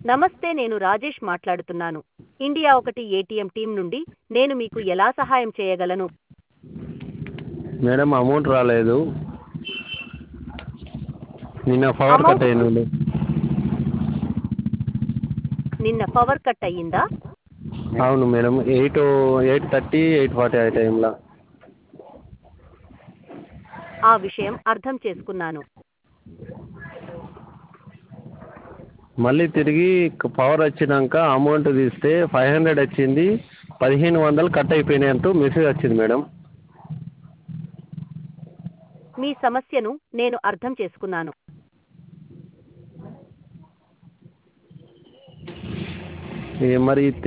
నమస్తే, నేను రాజేష్ మాట్లాడుతున్నాను. ఇండియా ఒకటి ఏటీఎం టీం నుండి. నేను మీకు ఎలా సహాయం చేయగలను? మేడం అమౌంట్ రాలేదు. నిన్న పవర్ కట్ అమౌంట్ అయింది. నిన్న పవర్ కట్ అయ్యిందా? అవును మేడం, 8:30 8:40 ఆ టైంలో. ఆ విషయం అర్థం చేసుకున్నాను. మళ్ళీ తిరిగి పవర్ వచ్చినాక అమౌంట్ తీస్తే 500 వచ్చింది, 1500 కట్ అయిపోయినాయి అంటూ మెసేజ్ వచ్చింది మేడం. మీ సమస్యను నేను అర్థం చేసుకున్నాను. మరి